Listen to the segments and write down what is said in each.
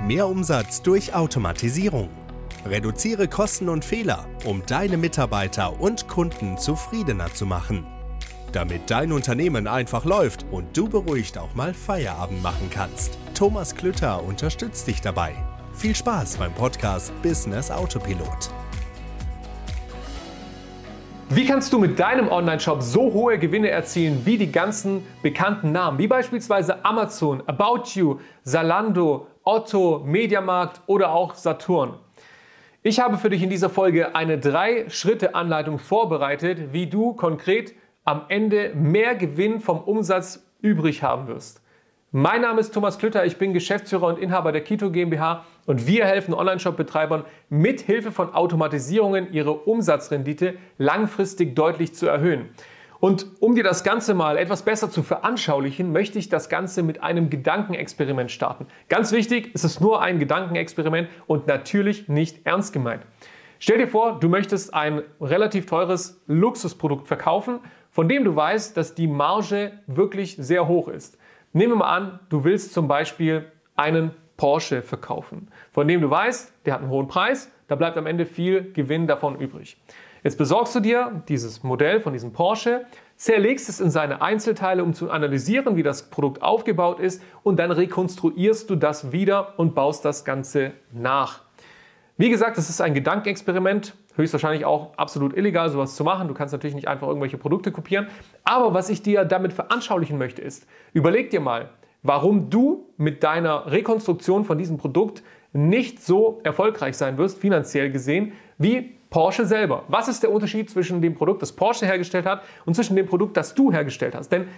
Mehr Umsatz durch Automatisierung. Reduziere Kosten und Fehler, um deine Mitarbeiter und Kunden zufriedener zu machen. Damit dein Unternehmen einfach läuft und du beruhigt auch mal Feierabend machen kannst. Thomas Klütter unterstützt dich dabei. Viel Spaß beim Podcast Business Autopilot. Wie kannst du mit deinem Online-Shop so hohe Gewinne erzielen wie die ganzen bekannten Namen, wie beispielsweise Amazon, About You, Zalando, Otto, Mediamarkt oder auch Saturn? Ich habe für dich in dieser Folge eine 3-Schritte-Anleitung vorbereitet, wie du konkret am Ende mehr Gewinn vom Umsatz übrig haben wirst. Mein Name ist Thomas Klütter, ich bin Geschäftsführer und Inhaber der Kito GmbH und wir helfen Online-Shop-Betreibern mit Hilfe von Automatisierungen ihre Umsatzrendite langfristig deutlich zu erhöhen. Und um dir das Ganze mal etwas besser zu veranschaulichen, möchte ich das Ganze mit einem Gedankenexperiment starten. Ganz wichtig, es ist nur ein Gedankenexperiment und natürlich nicht ernst gemeint. Stell dir vor, du möchtest ein relativ teures Luxusprodukt verkaufen, von dem du weißt, dass die Marge wirklich sehr hoch ist. Nehmen wir mal an, du willst zum Beispiel einen Porsche verkaufen, von dem du weißt, der hat einen hohen Preis, da bleibt am Ende viel Gewinn davon übrig. Jetzt besorgst du dir dieses Modell von diesem Porsche, zerlegst es in seine Einzelteile, um zu analysieren, wie das Produkt aufgebaut ist und dann rekonstruierst du das wieder und baust das Ganze nach. Wie gesagt, das ist ein Gedankenexperiment, höchstwahrscheinlich auch absolut illegal, sowas zu machen. Du kannst natürlich nicht einfach irgendwelche Produkte kopieren. Aber was ich dir damit veranschaulichen möchte ist, überleg dir mal, warum du mit deiner Rekonstruktion von diesem Produkt nicht so erfolgreich sein wirst, finanziell gesehen, wie Porsche selber. Was ist der Unterschied zwischen dem Produkt, das Porsche hergestellt hat, und zwischen dem Produkt, das du hergestellt hast? Denn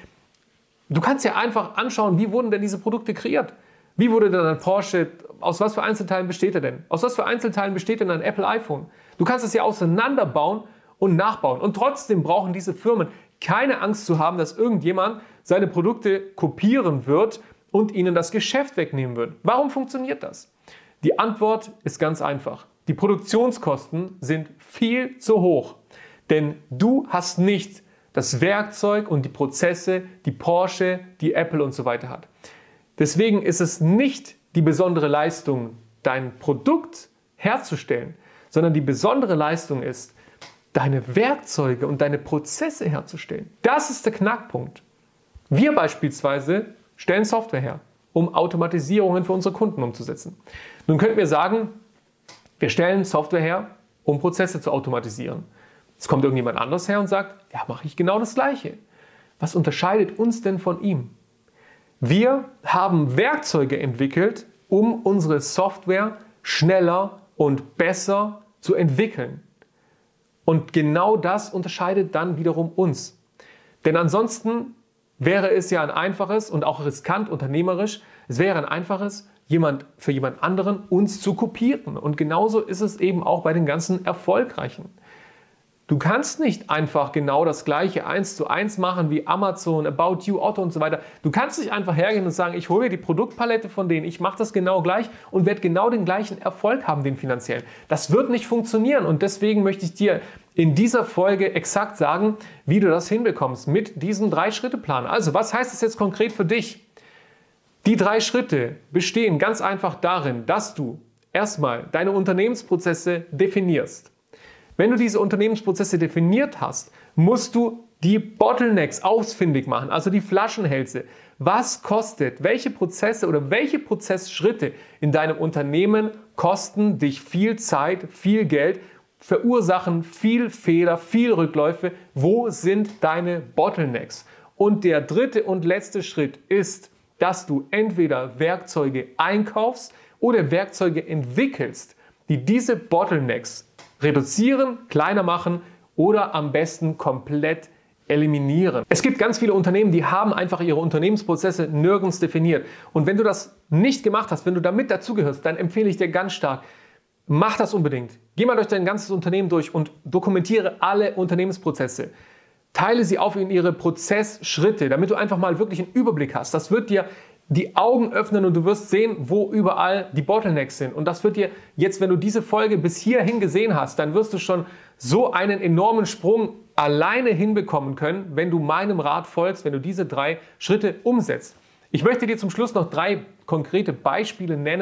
du kannst ja einfach anschauen, wie wurden denn diese Produkte kreiert? Wie wurde denn ein Porsche, aus was für Einzelteilen besteht er denn? Aus was für Einzelteilen besteht denn ein Apple iPhone? Du kannst es ja auseinanderbauen und nachbauen. Und trotzdem brauchen diese Firmen keine Angst zu haben, dass irgendjemand seine Produkte kopieren wird und ihnen das Geschäft wegnehmen wird. Warum funktioniert das? Die Antwort ist ganz einfach. Die Produktionskosten sind viel zu hoch. Denn du hast nicht das Werkzeug und die Prozesse, die Porsche, die Apple und so weiter hat. Deswegen ist es nicht die besondere Leistung, dein Produkt herzustellen, sondern die besondere Leistung ist, deine Werkzeuge und deine Prozesse herzustellen. Das ist der Knackpunkt. Wir beispielsweise stellen Software her, um Automatisierungen für unsere Kunden umzusetzen. Nun könnten wir sagen, wir stellen Software her, um Prozesse zu automatisieren. Jetzt kommt irgendjemand anderes her und sagt, ja, mache ich genau das Gleiche. Was unterscheidet uns denn von ihm? Wir haben Werkzeuge entwickelt, um unsere Software schneller und besser zu entwickeln. Und genau das unterscheidet dann wiederum uns. Denn ansonsten wäre es ja ein einfaches und auch riskant unternehmerisch, es wäre ein einfaches, für jemand anderen uns zu kopieren. Und genauso ist es eben auch bei den ganzen Erfolgreichen. Du kannst nicht einfach genau das gleiche 1:1 machen wie Amazon, About You, Otto und so weiter. Du kannst nicht einfach hergehen und sagen, ich hole mir die Produktpalette von denen, ich mache das genau gleich und werde genau den gleichen Erfolg haben, den finanziellen. Das wird nicht funktionieren und deswegen möchte ich dir in dieser Folge exakt sagen, wie du das hinbekommst mit diesem 3-Schritte-Plan. Also, was heißt das jetzt konkret für dich? Die 3 Schritte bestehen ganz einfach darin, dass du erstmal deine Unternehmensprozesse definierst. Wenn du diese Unternehmensprozesse definiert hast, musst du die Bottlenecks ausfindig machen, also die Flaschenhälse. Was kostet, welche Prozesse oder welche Prozessschritte in deinem Unternehmen kosten dich viel Zeit, viel Geld, verursachen viel Fehler, viel Rückläufe? Wo sind deine Bottlenecks? Und der 3. und letzte Schritt ist, dass du entweder Werkzeuge einkaufst oder Werkzeuge entwickelst, die diese Bottlenecks reduzieren, kleiner machen oder am besten komplett eliminieren. Es gibt ganz viele Unternehmen, die haben einfach ihre Unternehmensprozesse nirgends definiert. Und wenn du das nicht gemacht hast, wenn du damit dazugehörst, dann empfehle ich dir ganz stark, mach das unbedingt. Geh mal durch dein ganzes Unternehmen durch und dokumentiere alle Unternehmensprozesse. Teile sie auf in ihre Prozessschritte, damit du einfach mal wirklich einen Überblick hast. Das wird dir die Augen öffnen und du wirst sehen, wo überall die Bottlenecks sind. Und das wird dir jetzt, wenn du diese Folge bis hierhin gesehen hast, dann wirst du schon so einen enormen Sprung alleine hinbekommen können, wenn du meinem Rat folgst, wenn du diese 3 Schritte umsetzt. Ich möchte dir zum Schluss noch 3 konkrete Beispiele nennen,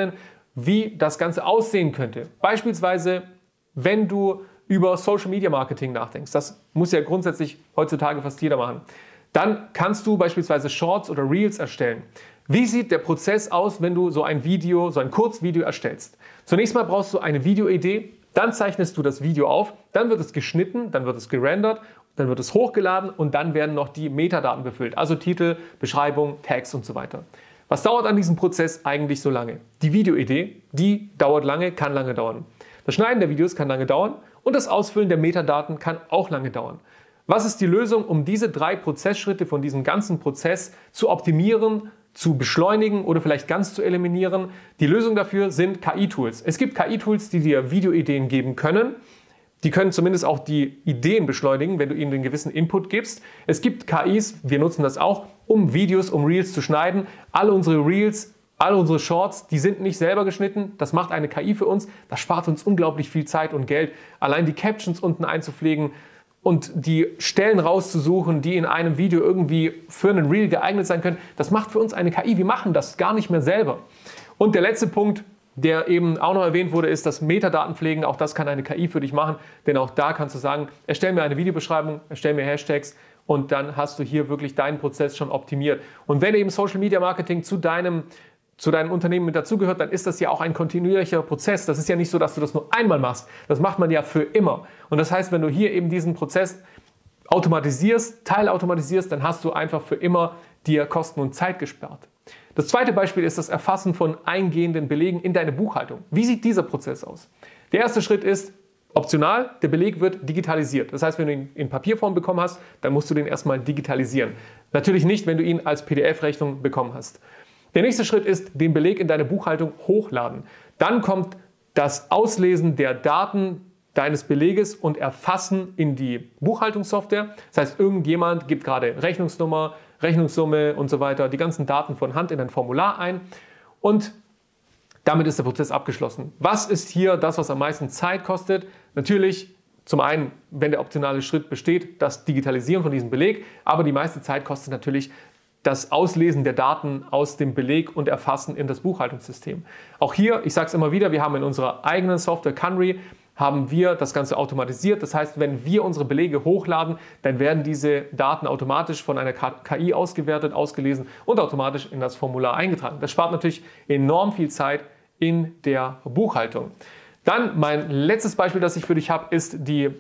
wie das Ganze aussehen könnte. Beispielsweise, wenn du über Social Media Marketing nachdenkst, das muss ja grundsätzlich heutzutage fast jeder machen, dann kannst du beispielsweise Shorts oder Reels erstellen. Wie sieht der Prozess aus, wenn du so ein Video, so ein Kurzvideo erstellst? Zunächst mal brauchst du eine Videoidee, dann zeichnest du das Video auf, dann wird es geschnitten, dann wird es gerendert, dann wird es hochgeladen und dann werden noch die Metadaten befüllt, also Titel, Beschreibung, Tags und so weiter. Was dauert an diesem Prozess eigentlich so lange? Die Videoidee, die dauert lange, kann lange dauern. Das Schneiden der Videos kann lange dauern und das Ausfüllen der Metadaten kann auch lange dauern. Was ist die Lösung, um diese 3 Prozessschritte von diesem ganzen Prozess zu optimieren, zu beschleunigen oder vielleicht ganz zu eliminieren? Die Lösung dafür sind KI-Tools. Es gibt KI-Tools, die dir Videoideen geben können. Die können zumindest auch die Ideen beschleunigen, wenn du ihnen den gewissen Input gibst. Es gibt KIs, wir nutzen das auch, um Videos, um Reels zu schneiden. Alle unsere Reels, alle unsere Shorts, die sind nicht selber geschnitten. Das macht eine KI für uns. Das spart uns unglaublich viel Zeit und Geld. Allein die Captions unten einzupflegen und die Stellen rauszusuchen, die in einem Video irgendwie für einen Reel geeignet sein können, das macht für uns eine KI. Wir machen das gar nicht mehr selber. Und der letzte Punkt, der eben auch noch erwähnt wurde, ist das Metadatenpflegen. Auch das kann eine KI für dich machen, denn auch da kannst du sagen, erstell mir eine Videobeschreibung, erstell mir Hashtags und dann hast du hier wirklich deinen Prozess schon optimiert. Und wenn eben Social Media Marketing zu deinem Unternehmen mit dazugehört, dann ist das ja auch ein kontinuierlicher Prozess. Das ist ja nicht so, dass du das nur einmal machst. Das macht man ja für immer. Und das heißt, wenn du hier eben diesen Prozess automatisierst, teilautomatisierst, dann hast du einfach für immer dir Kosten und Zeit gespart. Das zweite Beispiel ist das Erfassen von eingehenden Belegen in deine Buchhaltung. Wie sieht dieser Prozess aus? Der erste Schritt ist optional, der Beleg wird digitalisiert. Das heißt, wenn du ihn in Papierform bekommen hast, dann musst du den erstmal digitalisieren. Natürlich nicht, wenn du ihn als PDF-Rechnung bekommen hast. Der nächste Schritt ist, den Beleg in deine Buchhaltung hochladen. Dann kommt das Auslesen der Daten deines Beleges und Erfassen in die Buchhaltungssoftware. Das heißt, irgendjemand gibt gerade Rechnungsnummer, Rechnungssumme und so weiter, die ganzen Daten von Hand in ein Formular ein und damit ist der Prozess abgeschlossen. Was ist hier das, was am meisten Zeit kostet? Natürlich zum einen, wenn der optionale Schritt besteht, das Digitalisieren von diesem Beleg, aber die meiste Zeit kostet natürlich das Auslesen der Daten aus dem Beleg und Erfassen in das Buchhaltungssystem. Auch hier, ich sage es immer wieder, wir haben in unserer eigenen Software Canry haben wir das Ganze automatisiert. Das heißt, wenn wir unsere Belege hochladen, dann werden diese Daten automatisch von einer KI ausgewertet, ausgelesen und automatisch in das Formular eingetragen. Das spart natürlich enorm viel Zeit in der Buchhaltung. Dann mein letztes Beispiel, das ich für dich habe, ist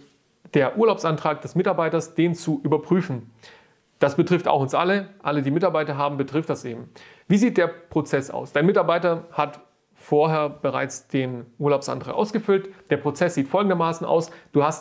der Urlaubsantrag des Mitarbeiters, den zu überprüfen. Das betrifft auch uns alle. Alle, die Mitarbeiter haben, betrifft das eben. Wie sieht der Prozess aus? Dein Mitarbeiter hat vorher bereits den Urlaubsantrag ausgefüllt. Der Prozess sieht folgendermaßen aus.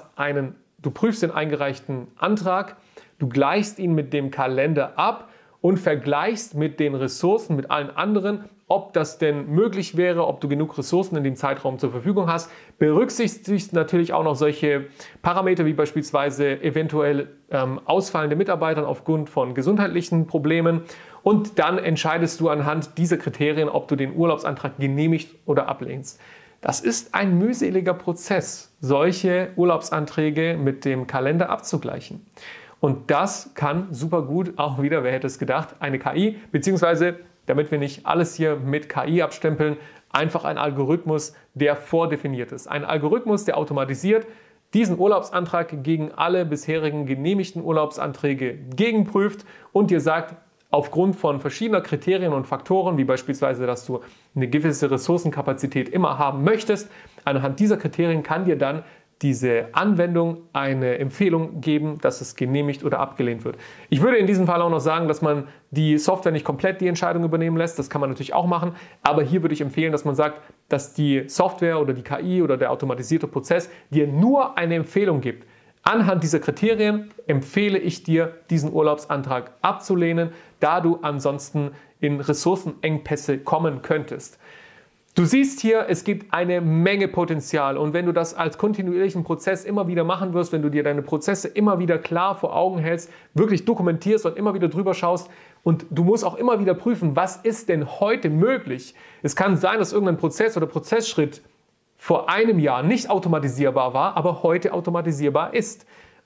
Du prüfst den eingereichten Antrag, du gleichst ihn mit dem Kalender ab und vergleichst mit den Ressourcen, mit allen anderen, ob das denn möglich wäre, ob du genug Ressourcen in dem Zeitraum zur Verfügung hast. Berücksichtigst natürlich auch noch solche Parameter wie beispielsweise eventuell ausfallende Mitarbeiter aufgrund von gesundheitlichen Problemen. Und dann entscheidest du anhand dieser Kriterien, ob du den Urlaubsantrag genehmigt oder ablehnst. Das ist ein mühseliger Prozess, solche Urlaubsanträge mit dem Kalender abzugleichen. Und das kann super gut auch wieder, wer hätte es gedacht, eine KI, beziehungsweise, damit wir nicht alles hier mit KI abstempeln, einfach ein Algorithmus, der vordefiniert ist. Ein Algorithmus, der automatisiert diesen Urlaubsantrag gegen alle bisherigen genehmigten Urlaubsanträge gegenprüft und dir sagt, aufgrund von verschiedener Kriterien und Faktoren, wie beispielsweise, dass du eine gewisse Ressourcenkapazität immer haben möchtest, anhand dieser Kriterien kann dir dann diese Anwendung eine Empfehlung geben, dass es genehmigt oder abgelehnt wird. Ich würde in diesem Fall auch noch sagen, dass man die Software nicht komplett die Entscheidung übernehmen lässt. Das kann man natürlich auch machen. Aber hier würde ich empfehlen, dass man sagt, dass die Software oder die KI oder der automatisierte Prozess dir nur eine Empfehlung gibt. Anhand dieser Kriterien empfehle ich dir, diesen Urlaubsantrag abzulehnen, da du ansonsten in Ressourcenengpässe kommen könntest. Du siehst hier, es gibt eine Menge Potenzial und wenn du das als kontinuierlichen Prozess immer wieder machen wirst, wenn du dir deine Prozesse immer wieder klar vor Augen hältst, wirklich dokumentierst und immer wieder drüber schaust und du musst auch immer wieder prüfen, was ist denn heute möglich? Es kann sein, dass irgendein Prozess oder Prozessschritt vor einem Jahr nicht automatisierbar war, aber heute automatisierbar ist.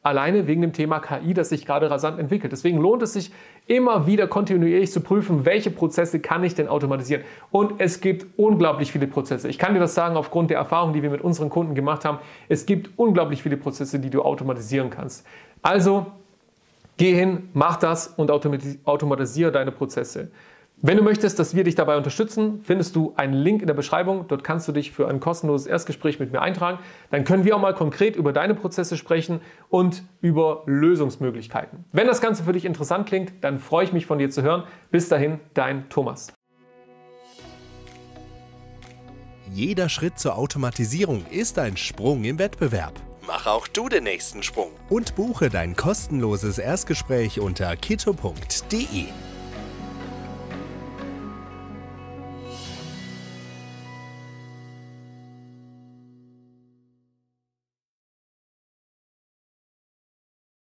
alleine wegen dem Thema KI, das sich gerade rasant entwickelt. Deswegen lohnt es sich immer wieder kontinuierlich zu prüfen, welche Prozesse kann ich denn automatisieren. Und es gibt unglaublich viele Prozesse. Ich kann dir das sagen aufgrund der Erfahrung, die wir mit unseren Kunden gemacht haben. Es gibt unglaublich viele Prozesse, die du automatisieren kannst. Also geh hin, mach das und automatisiere deine Prozesse. Wenn du möchtest, dass wir dich dabei unterstützen, findest du einen Link in der Beschreibung. Dort kannst du dich für ein kostenloses Erstgespräch mit mir eintragen. Dann können wir auch mal konkret über deine Prozesse sprechen und über Lösungsmöglichkeiten. Wenn das Ganze für dich interessant klingt, dann freue ich mich von dir zu hören. Bis dahin, dein Thomas. Jeder Schritt zur Automatisierung ist ein Sprung im Wettbewerb. Mach auch du den nächsten Sprung und buche dein kostenloses Erstgespräch unter kitto.de.